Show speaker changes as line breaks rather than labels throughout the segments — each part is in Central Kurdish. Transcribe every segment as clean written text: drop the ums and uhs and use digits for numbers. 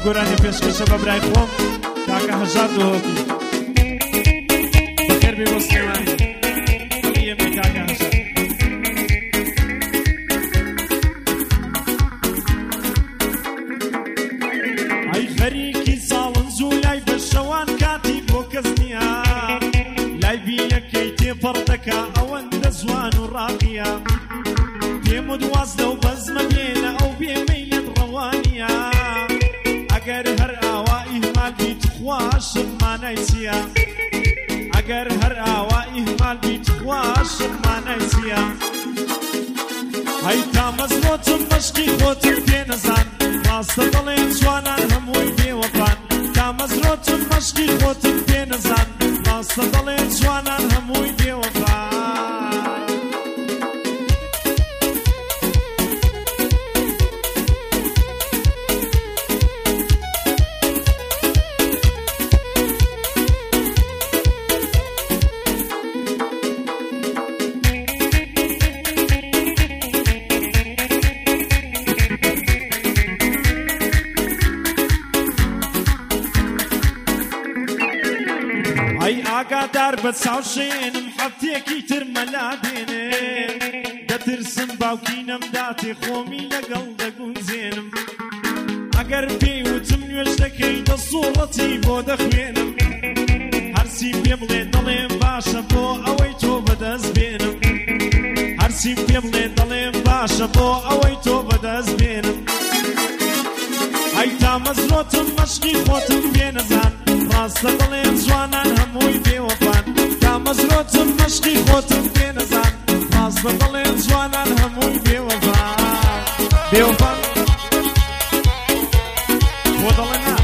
گۆرانی پێشکەشە بە برای خۆم کاکە هەژار دۆکی بەخێر بێ بۆ سلێمانی ئەمێ کاکە هەژار ئەی خەریکی ساڵن زوو لای بەشەوان کاتی بۆ کەس نییە لای بیەکەی تێپەڕ دەکا ئەوەندە زوان و ڕاقیە پێم و دوازدە و بەزمە بێنە ئەو بێمەی لێت ڕەوانیە ئەگەر هەر ئاوا ئیهمال بیت خوا شتمانای چییە ئەگەر هەر ئاوا ئیهمال بیت خوا شتمانای چییە هەی تا مەزرۆتم مەشقی خۆتم پێ نەزان ڕاستە دەڵێن جوانان هەمووی بێوەفان تا مەزرۆتم مەشقی خۆتم پێ نەزان ڕاستە دەڵێن جوانان هەمووی بێوەفان ئەی ئاگادار بە چاوشێنم هەفتێکی تر مەلا دێنێ دەترسم باوکی نەمداتێ خۆمی لەگەڵ دەگونجێنم ئەگەر پێی وتم نوێژ دەکەی دەسوڵەتی بۆ دەخوێنم هەرچی پێ بڵێ دەڵێم باشە بۆ ئەوەی تۆ بەدەست بێنم هەرچی پێ بڵێ دەڵێم باشە بۆ ئەوەی تۆ بەدەست بێنم ئەی تا مەزرۆتم مەشقی خۆتم پێ نەزان ڕاستە دەڵێن جوانان هەمووی بێوەفان تا مەزرۆتم مەشقی خۆتم پێ نەزان ڕاستە دەڵێن جوانان هەمووی بێوەفان بێوەفان بۆ دەڵێن نا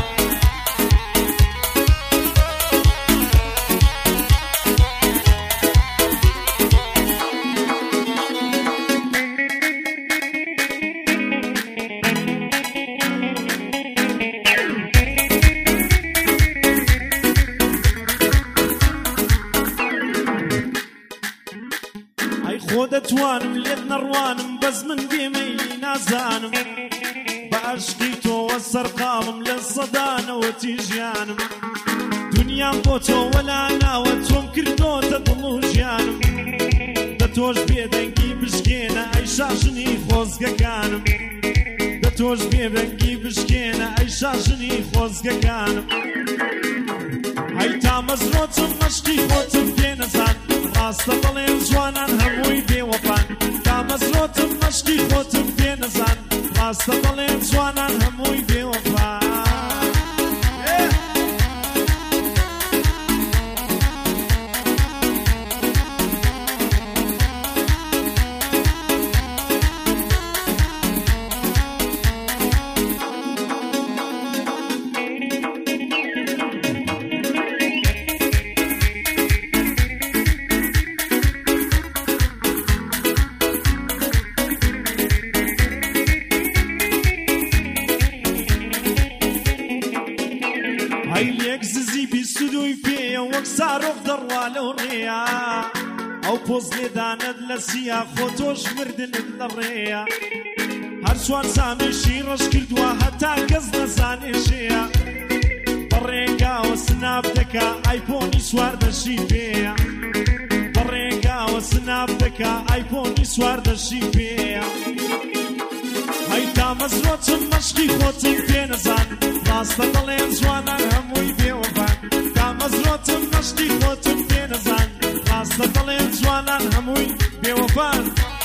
خۆ دەتوانم لێت نەڕوانم بەس من بێمەیلی نازانم بە عەشقی تۆوە سەرقاڵم لە سەدانەوەتی ژیانم دونیام بۆ تۆوە لا ناوە تۆم کردۆتە دڵ و ژیانم دە تۆش بێدەنگی بشکێنە ئەی شاژنی خۆزگەکانم دە تۆش بێدەنگی بشکێنە ئەی شاژنی خۆزگەکانم ئەی تا مەزرۆتم مەشقی خۆتم پێ نەزان ڕاستە دەڵێن جوانان هەمووی بێوەفان تا مەزرۆتم مەشقی خۆتم پێ نەزان ڕاستە دەڵێن جوانان هەمووی بێوەفان ئەی لێک ززی بیست و دوی پێیە وەک سارۆک دەڕوا لەو ڕێیە ئەو پۆز لێدانت لە سیا خۆ تۆش مردنت لە ڕێیە هەر چوار سامیشی ڕەش کردووە هەتا کەس نەزانێ شێیە بەڕێگاوە سناب دەکا ئایپۆنی سواردەشی پێیە بەڕێگاوە سناب دەکا ئایپۆنی سواردەشی پێیە ئەی تا مەزرۆتم مەشقی خۆتم پێ نەزان ڕاستە دەڵێن جوانان هەمووی بێوەفان تا مەزرۆتم مەشقی خۆتم پێ نەزان ڕاستە دەڵێن جوانان هەمووی بێوەفان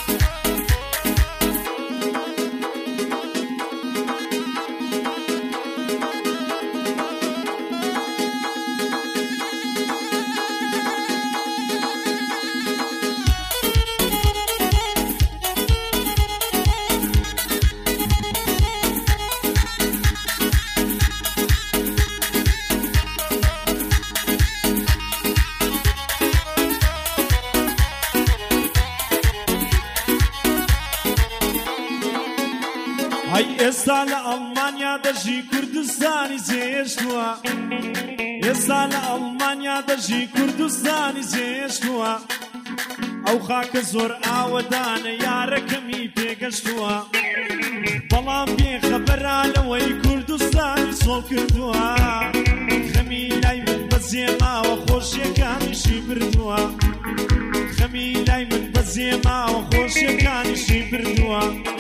ئەی ئێستا لە ئەڵمانیا دەژی کوردستانی جێشتووە ئێستا لە ئەڵمانیا دەژی کوردستانی جێشتووە ئەو خاکە زۆر ئاوەدانە یارەکەمی پێگەشتووە بەڵام بێخەبەرا لەوەی کوردستانی سۆڵ کردووە خەمی لای من بەزێماوە خۆشیەکانیشی بردووە خەمی لای من بەزێماوە خۆشیەکانیشی بردووە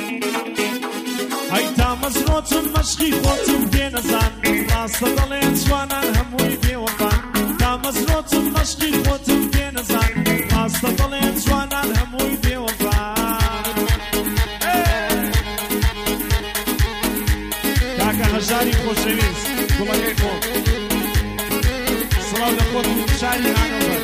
ئەی تا مەزرۆتم مەشقی خۆتم پێنەزان ڕاستە دەڵێن جوانان هەمووی بێوەفان تا مەزرۆتم مەشقی خۆتم پێنەزان ڕاستە دەڵێن جوانان هەمووی بێوەفان کاکە هەژاری خۆشەویست گوڵەکەی خۆ سڵاو لە خۆت شاری هانۆڤەر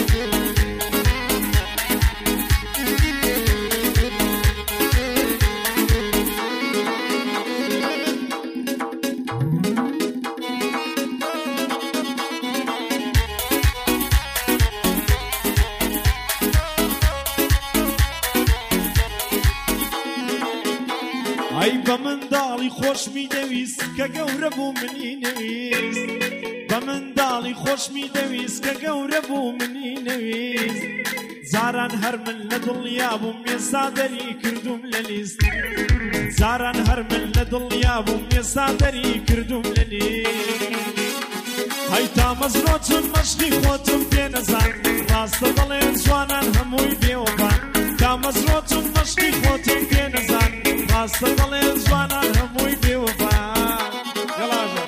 ئەی بە منداڵی خۆشمی دەویست کە گەورە بوو منی نەویست بە منداڵی خۆشمی دەویست کە گەورە بوو منی نەویست زاران هەر من لە دڵیا بووم ئێستا دەری کردوم لە لیست زاران هەر من لە دڵیا بووم ئێستا دەری کردوم لە لیست ئەی تا مەزرۆتم مەشقی خۆتم پێنەزان ڕاستە دەڵێن جوانان هەمووی بێوەفان تا مەزرۆتم مەشقی خۆتم پێنەزان ڕاستە دەڵێن جوانان هەمووی بێوەفان گەڵاژە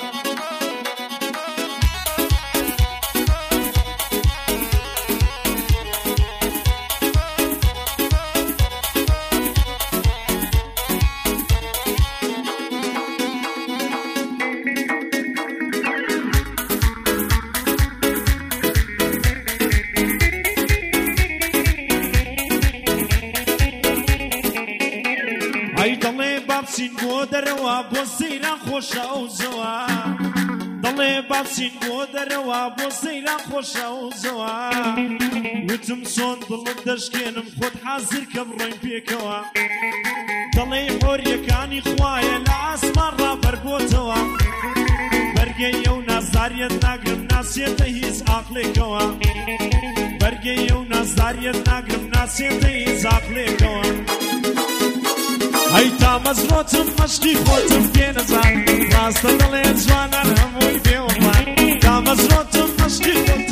ئەی دەڵێ بابچین بۆ دەرەوە بۆ سەیران خۆشە ئەو زەوە دەڵێ بابچین بۆ دەرەوە بۆ سەیران خۆشە ئەو زەوە وتم چۆن دڵت دەشکێنم خۆت حازر کە بڕۆین پێکەوە دەڵێ حۆریەکانی خوایە لە ئاسمان ڕابەربۆتەوە بەرگەی ئەو نازداریەت ناگرم ناسێتە هیچ عاقلێکەوە بەرگەی ئەو نازداریەت ناگرم ناسێتە هیچ عاقلێکەوە ئەی تا مەزرۆتم مەشقی خۆتم پێنەزان ڕاستە دەڵێن جوانان هەمووی بێوەفان تا مەزرۆتم مەشقی خۆتم